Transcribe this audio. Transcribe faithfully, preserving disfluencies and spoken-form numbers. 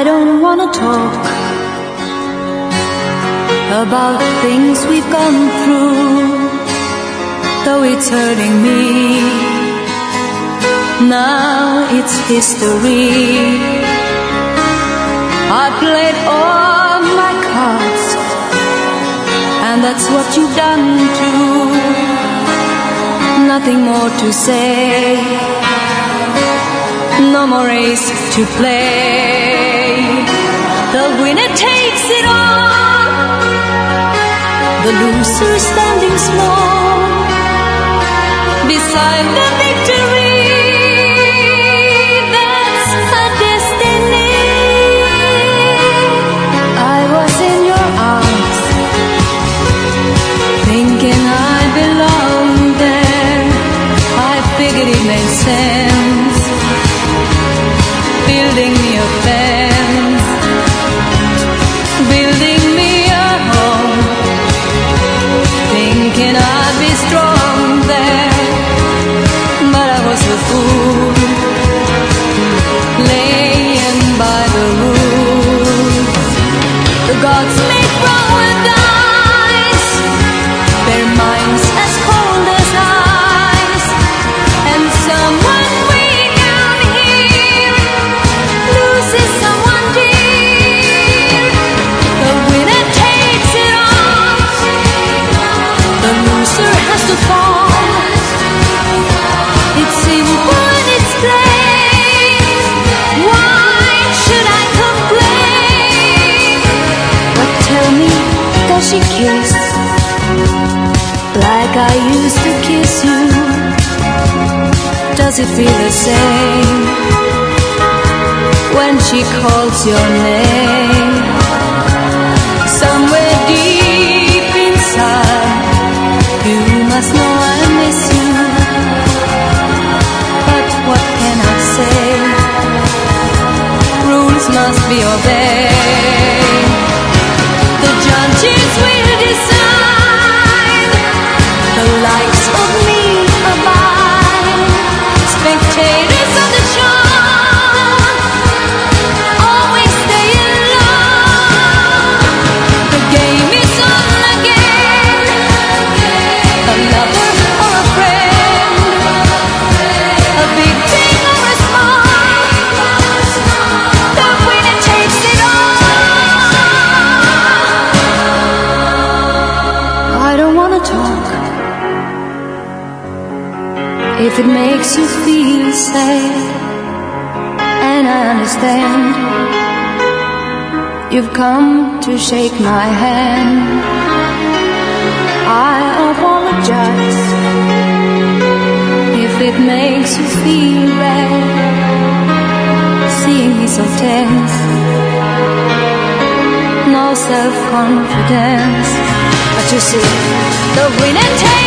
I don't wanna talk about things we've gone through, though it's hurting me. Now it's history. I played all my cards, and that's what you've done too. Nothing more to say, no more race to play. The winner takes it all, the loser standing small beside the victory. That's a destiny. I was in your arms, thinking I belonged there. I figured it made sense, building me a fence, building me a home, thinking I'd be strong there. But I was a fool, laying by the rules. The gods make wrong with eyes, their minds as cold as ice, and someone way down here loses someone dear. The winner takes it all, the loser has to fall. It's simple and it's plain. Why should I complain? But tell me, does she kiss like I used to kiss you? Does it feel the same when she calls your name? Somewhere deep inside, you must know I miss you. But what can I say? Rules must be obeyed. The judges will decide, the likes of me abide. Spectators of the show always stay in love. The game is on again, a lover or a friend, a big thing or a small, the winner takes it all. I don't wanna talk if it makes you feel sad, and I understand. You've come to shake my hand. I apologize if it makes you feel bad, seeing me so tense, no self-confidence. But you see, the winner takes